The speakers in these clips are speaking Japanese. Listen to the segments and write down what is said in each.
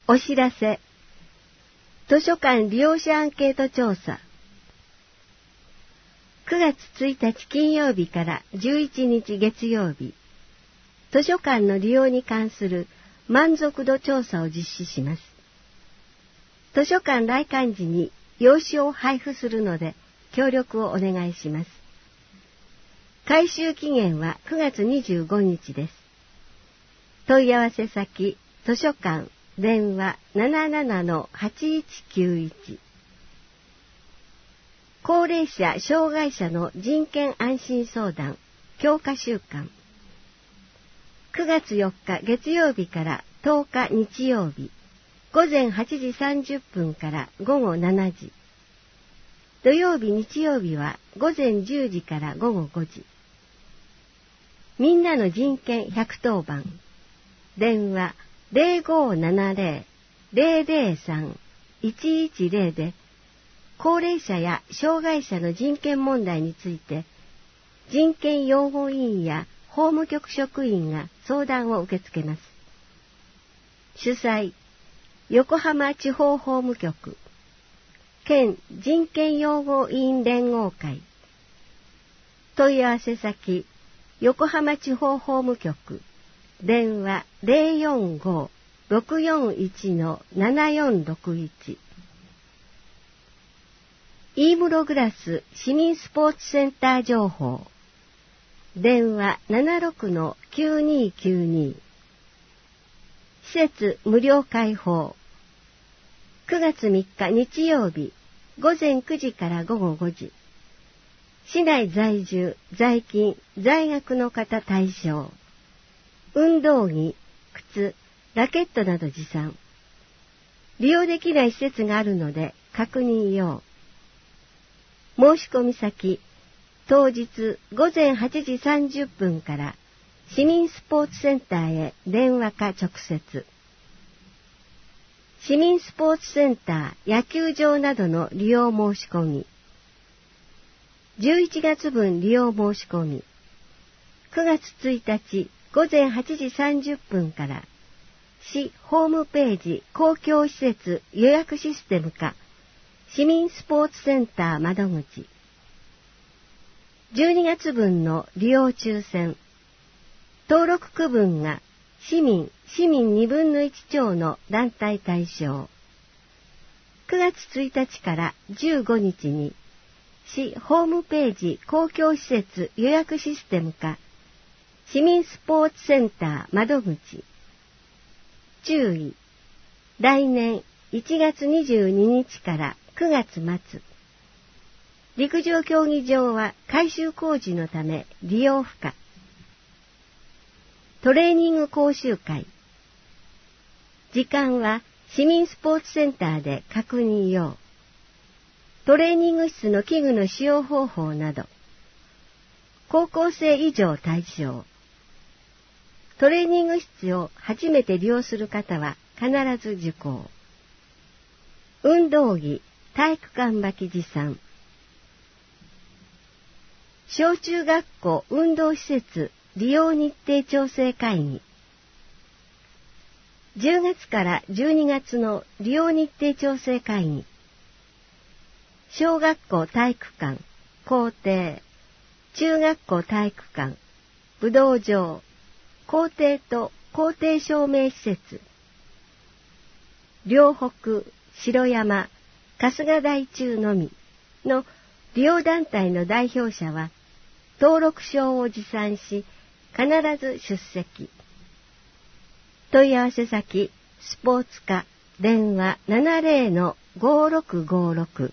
お知らせ。図書館利用者アンケート調査。9月1日金曜日から11日月曜日、図書館の利用に関する満足度調査を実施します。図書館来館時に用紙を配布するので協力をお願いします。回収期限は9月25日です。問い合わせ先、図書館、電話 77-8191。高齢者・障害者の人権安心相談強化週間。9月4日月曜日から10日日曜日、午前8時30分から午後7時。土曜日日曜日は午前10時から午後5時。みんなの人権110番。電話 0570-003-110 で、高齢者や障害者の人権問題について、人権擁護委員や法務局職員が相談を受け付けます。主催、横浜地方法務局、県人権擁護委員連合会。問い合わせ先、横浜地方法務局、電話 045-641-7461。飯室グラス市民スポーツセンター情報。電話 76-9292。施設無料開放。9月3日日曜日、午前9時から午後5時。市内在住、在勤、在学の方対象。運動着、靴、ラケットなど持参。利用できない施設があるので確認用。申し込み先、当日午前8時30分から市民スポーツセンターへ電話か直接。市民スポーツセンター、野球場などの利用申し込み。11月分利用申し込み。9月1日午前8時30分から市ホームページ公共施設予約システムか市民スポーツセンター窓口。12月分の利用抽選。登録区分が市民2分の1超の団体対象。9月1日から15日に市ホームページ公共施設予約システムか市民スポーツセンター窓口。注意。来年1月22日から9月末。陸上競技場は改修工事のため利用不可。トレーニング講習会。時間は市民スポーツセンターで確認用。トレーニング室の器具の使用方法など。高校生以上対象。トレーニング室を初めて利用する方は必ず受講。運動着、体育館履き持参。小中学校運動施設利用日程調整会議。10月から12月の利用日程調整会議。小学校体育館、校庭、中学校体育館、武道場、校庭と校庭証明施設。両北、城山、春日台中のみの利用団体の代表者は登録証を持参し必ず出席。問い合わせ先、スポーツ課、電話 70-5656。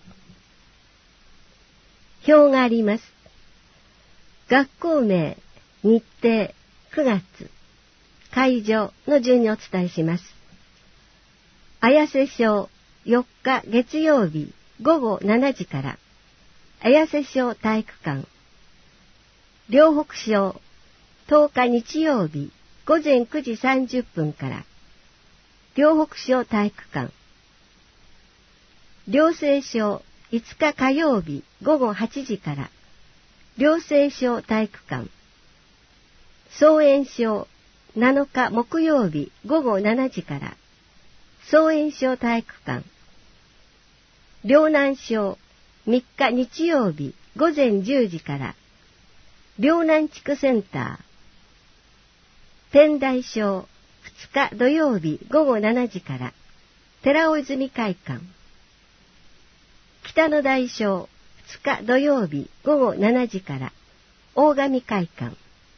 表があります。学校名、日程、9月、会場の順にお伝えします。綾瀬小4日月曜日午後7時から綾瀬小体育館。両北小10日日曜日午前9時30分から両北小体育館。両西小5日火曜日午後8時から両西小体育館。総園小7日木曜日午後7時から総園小体育館。陵南小3日日曜日午前10時から、陵南地区センター。天台小2日土曜日午後7時から、寺尾泉会館。北の大小2日土曜日午後7時から、大神会館。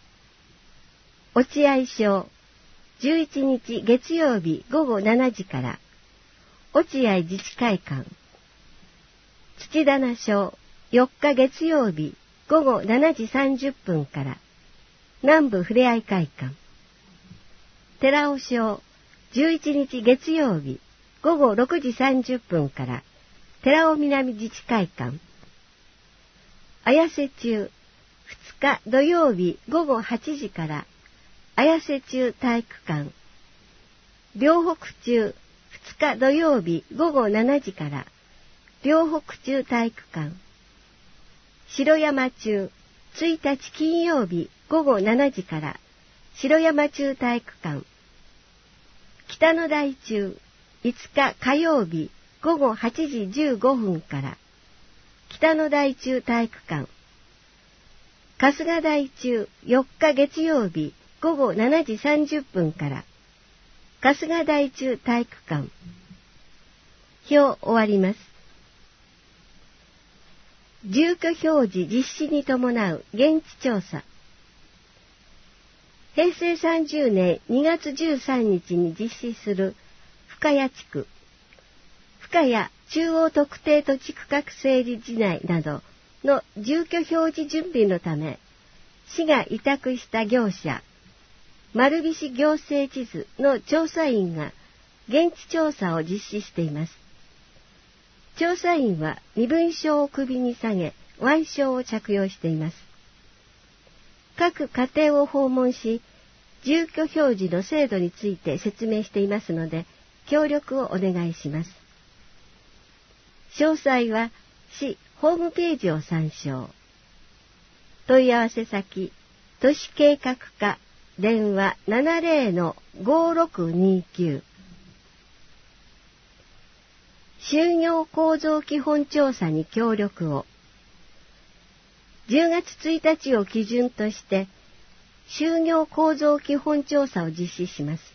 落合小11日月曜日午後7時から、落合自治会館。土棚小4日月曜日午後7時30分から、南部ふれあい会館。寺尾小11日月曜日午後6時30分から、寺尾南自治会館。綾瀬中2日土曜日午後8時から、綾瀬中体育館。両北中2日土曜日午後7時から、両北中体育館。城山中1日金曜日午後7時から、城山中体育館。北の大中5日火曜日午後8時15分から、北の大中体育館。春日大中4日月曜日午後7時30分から、春日大中体育館。表終わります。住居表示実施に伴う現地調査。平成30年2月13日に実施する深谷地区、深谷中央特定土地区画整理地内などの住居表示準備のため、市が委託した業者、丸菱行政地図の調査員が現地調査を実施しています。調査員は身分証を首に下げ、腕章を着用しています。各家庭を訪問し、住居表示の制度について説明していますので、協力をお願いします。詳細は市ホームページを参照。問い合わせ先、都市計画課、電話 70-5629。就業構造基本調査に協力を。10月1日を基準として、就業構造基本調査を実施します。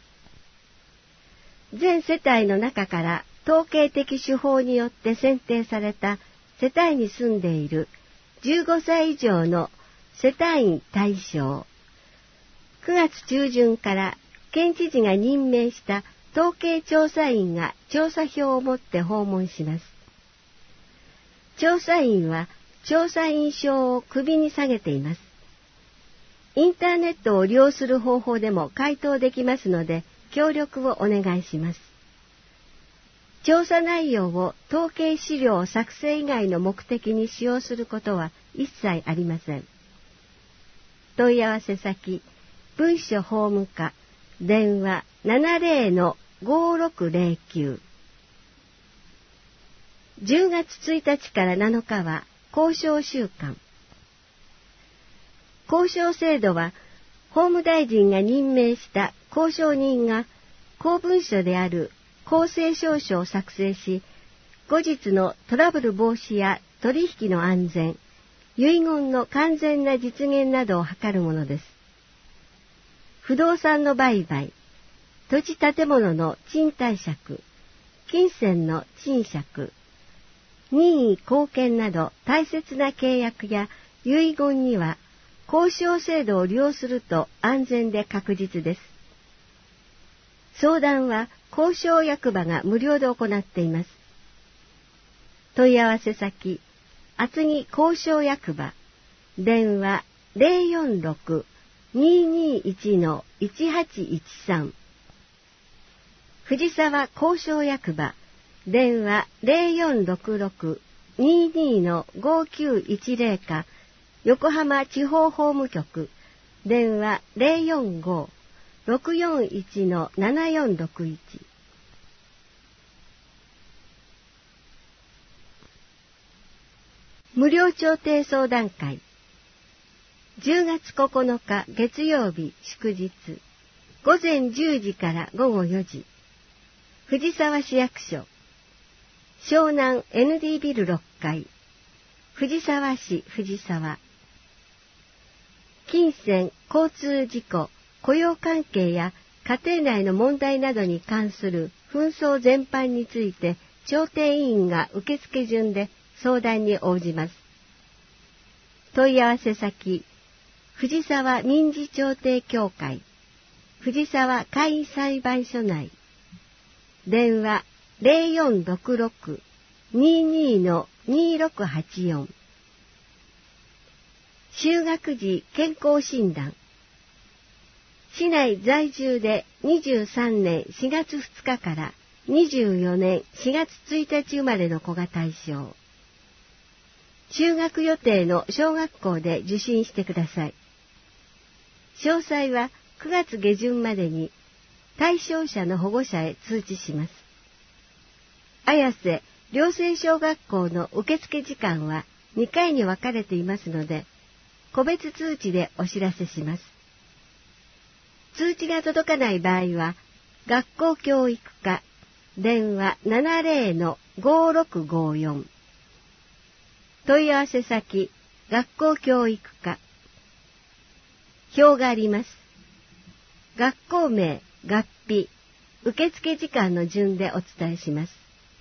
全世帯の中から統計的手法によって選定された世帯に住んでいる15歳以上の世帯員対象。9月中旬から県知事が任命した統計調査員が調査票を持って訪問します。調査員は調査員証を首に下げています。インターネットを利用する方法でも回答できますので、協力をお願いします。調査内容を統計資料作成以外の目的に使用することは一切ありません。問い合わせ先、文書法務課、電話 70-5609。10月1日から7日は交渉週間。交渉制度は、法務大臣が任命した交渉人が公文書である公正証書を作成し、後日のトラブル防止や取引の安全、遺言の完全な実現などを図るものです。不動産の売買、土地建物の賃貸借、金銭の賃借、任意貢献など大切な契約や遺言には、交渉制度を利用すると安全で確実です。相談は交渉役場が無料で行っています。問い合わせ先、厚木交渉役場、電話 046-221-1813。藤沢交渉役場、電話 0466-22-5910 か、横浜地方法務局、電話 045-641-7461。無料調停相談会。10月9日月曜日祝日、午前10時から午後4時。 藤沢市役所、湘南 ND ビル6階、藤沢市藤沢。金銭、交通事故、雇用関係や家庭内の問題などに関する紛争全般について調停委員が受付順で相談に応じます。問い合わせ先、藤沢民事調停協会、藤沢簡易裁判所内。電話 0466-22-2684。就学時健康診断。市内在住で23年4月2日から24年4月1日生まれの子が対象。就学予定の小学校で受診してください。詳細は9月下旬までに対象者の保護者へ通知します。綾瀬寮生小学校の受付時間は2回に分かれていますので、個別通知でお知らせします。通知が届かない場合は、学校教育課、電話 70-5654。問い合わせ先、学校教育課。表があります。学校名、学費、受付時間の順でお伝えします。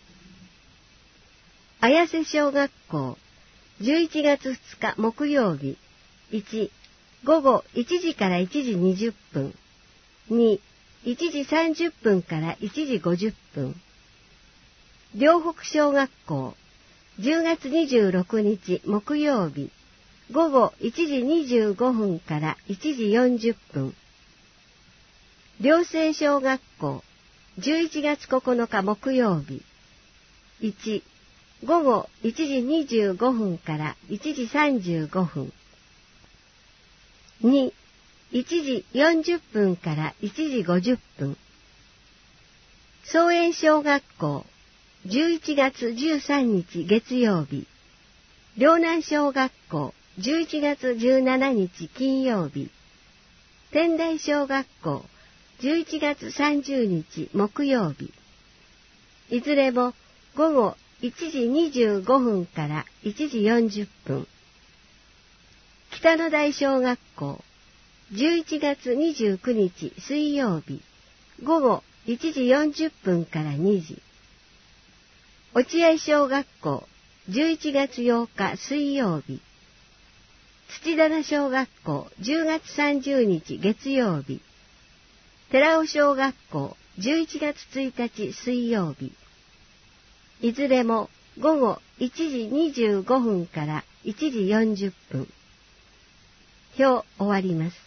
綾瀬小学校、11月2日木曜日、1、午後1時から1時20分、2、1時30分から1時50分。両北小学校、10月26日木曜日、午後1時25分から1時40分。寮生小学校、11月9日木曜日、1、午後1時25分から1時35分。2、1時40分から1時50分。草園小学校、11月13日月曜日。陵南小学校、11月17日金曜日。天台小学校、11月30日木曜日。いずれも午後1時25分から1時40分。北野台小学校、11月29日水曜日、午後1時40分から2時。落合小学校、11月8日水曜日。土棚小学校、10月30日月曜日。寺尾小学校、11月1日水曜日。いずれも午後1時25分から1時40分。表終わります。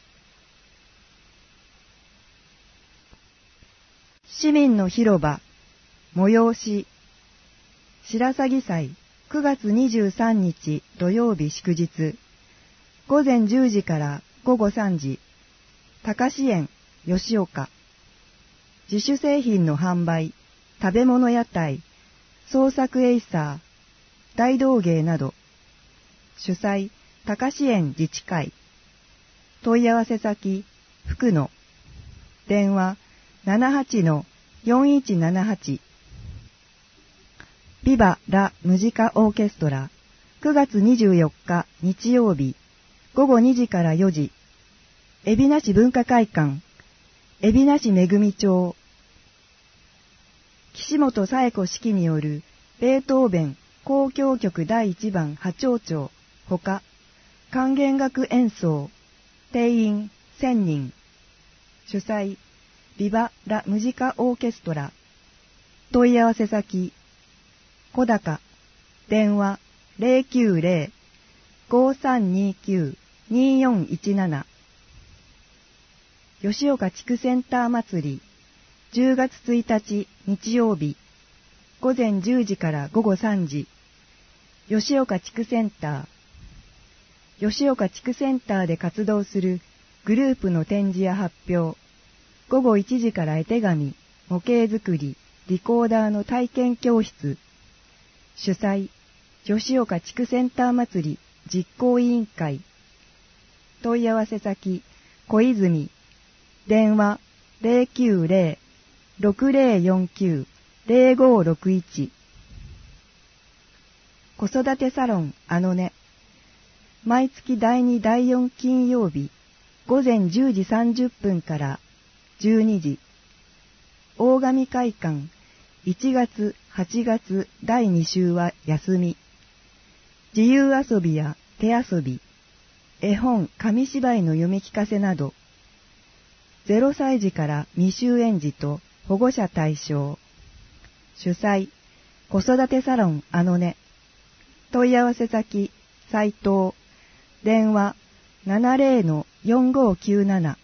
市民の広場、催し、白鷺祭9月23日土曜日祝日、午前10時から午後3時、高支園吉岡、自主製品の販売、食べ物屋台、創作エイサー、大道芸など、主催、高支園自治会、問い合わせ先、福野、電話 78-4178、ビバ・ラ・ムジカ・オーケストラ、9月24日日曜日、午後2時から4時、海老名市文化会館、海老名市めぐみ町、岸本紗恵子指揮によるベートーベン交響曲第1番波長長ほか管弦楽演奏定員1000人主催ビバ・ラ・ムジカ・オーケストラ問い合わせ先小高電話 090-5329-2417 吉岡地区センター祭り10月1日日曜日午前10時から午後3時吉岡地区センター吉岡地区センターで活動するグループの展示や発表午後1時から絵手紙模型作りリコーダーの体験教室主催吉岡地区センター祭り実行委員会問い合わせ先小泉電話 090-6049 0561。子育てサロンあのね。毎月第2第4金曜日午前10時30分から12時。大神会館1月8月第2週は休み。自由遊びや手遊び、絵本、紙芝居の読み聞かせなど、0歳児から未就園児と保護者対象。主催、子育てサロンあのね。問い合わせ先、斉藤。電話、70-4597。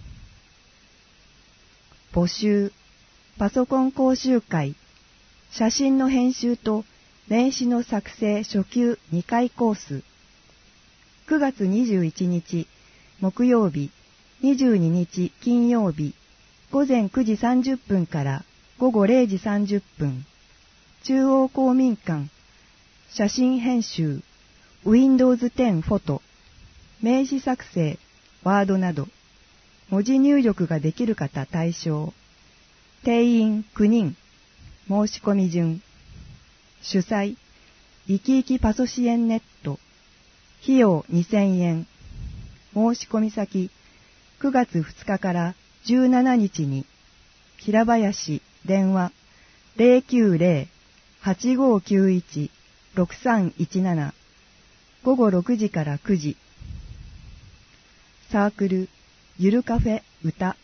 募集、パソコン講習会、写真の編集と名刺の作成初級2回コース。9月21日木曜日、22日金曜日、午前9時30分から午後0時30分。中央公民館、写真編集、Windows 10フォト、名刺作成、ワードなど、文字入力ができる方対象。定員9人。申し込み順。主催、いきいきパソ支援ネット。費用2000円。申し込み先、9月2日から17日に、平林、電話、090-8591-6317。午後6時から9時。サークル、ゆるカフェ、歌。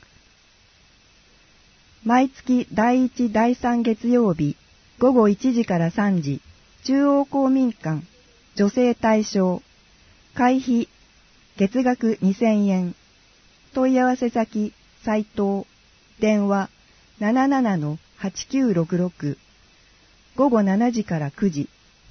毎月第1、第3月曜日、午後1時から3時、中央公民館、女性対象、会費、月額2000円。問い合わせ先、斉藤、電話、77-8966、午後7時から9時。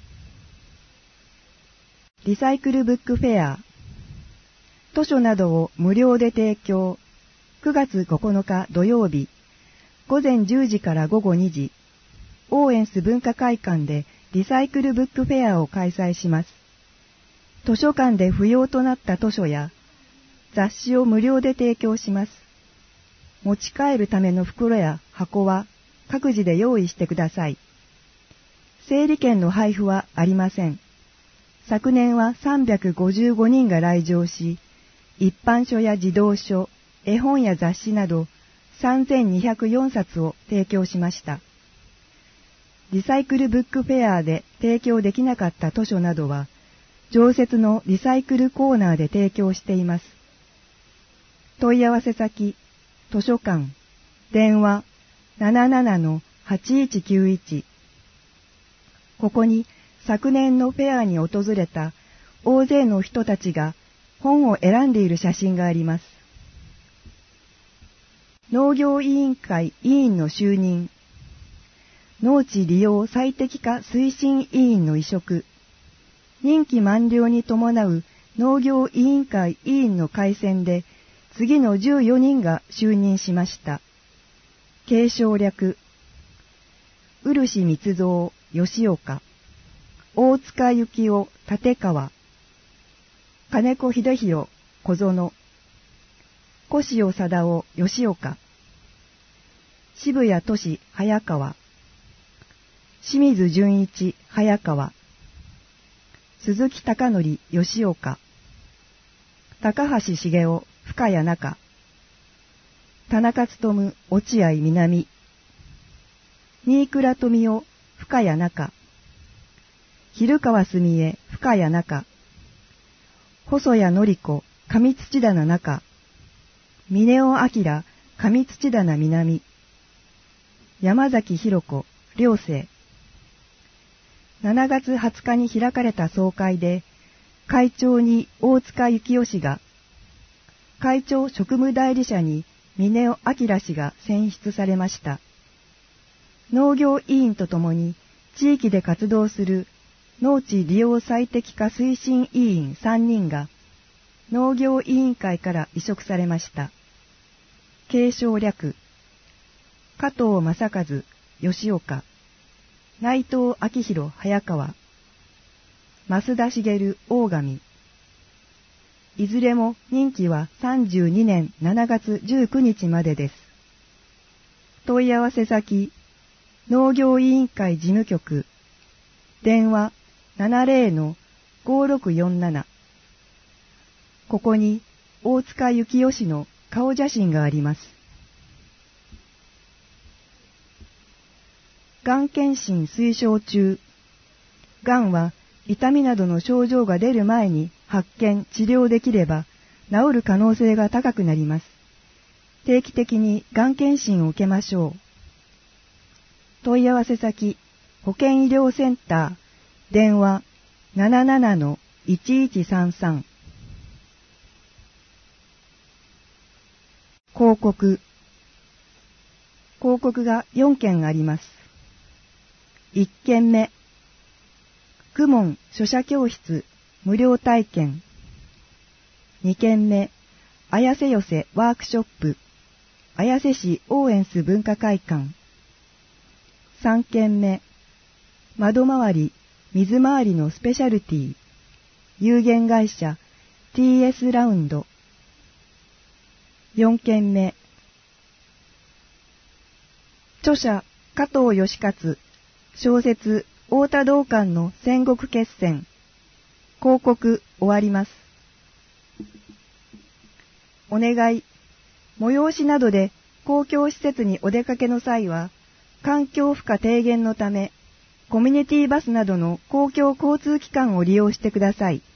リサイクルブックフェア、図書などを無料で提供。9月9日土曜日、午前10時から午後2時、オーエンス文化会館でリサイクルブックフェアを開催します。図書館で不要となった図書や雑誌を無料で提供します。持ち帰るための袋や箱は各自で用意してください。整理券の配布はありません。昨年は355人が来場し、一般書や児童書、絵本や雑誌など3204冊を提供しました。リサイクルブックフェアで提供できなかった図書などは、常設のリサイクルコーナーで提供しています。問い合わせ先、図書館、電話 77-8191。ここに昨年のフェアに訪れた大勢の人たちが本を選んでいる写真があります。農業委員会委員の就任、農地利用最適化推進委員の委嘱、任期満了に伴う農業委員会委員の改選で次の14人が就任しました。継承略、漆密造、吉岡、大塚幸夫、立川、金子秀弘、小園、小塩貞夫、吉岡、渋谷俊、早川、清水純一、早川、鈴木貴則、吉岡、高橋茂雄、深谷中、田中勉、落合南、新倉富夫、深谷中、蛭川澄江、深谷中、細谷典子、上土棚中、峰尾明、上土棚南、山崎博子、寮生。7月20日に開かれた総会で、会長に大塚幸夫氏が、会長職務代理者に峰尾明氏が選出されました。農業委員とともに地域で活動する農地利用最適化推進委員3人が農業委員会から委嘱されました。継承略、加藤正和、吉岡、内藤明宏、早川、増田茂、大神。いずれも任期は32年7月19日までです。問い合わせ先、 農業委員会事務局、電話 70-5647。ここに大塚幸男氏の顔写真があります。がん検診推奨中。がんは痛みなどの症状が出る前に発見・治療できれば治る可能性が高くなります。定期的にがん検診を受けましょう。問い合わせ先、保健医療センター、電話 77-1133。広告が4件あります。1件目、公文書写教室無料体験。2件目、綾瀬寄せワークショップ綾瀬市オーエンス文化会館。3件目、窓回り水回りのスペシャルティ有限会社 TS ラウンド。4件目、著者加藤義勝小説太田道館の戦国決戦。広告終わります。お願い。催しなどで公共施設にお出かけの際は、環境負荷低減のため、コミュニティバスなどの公共交通機関を利用してください。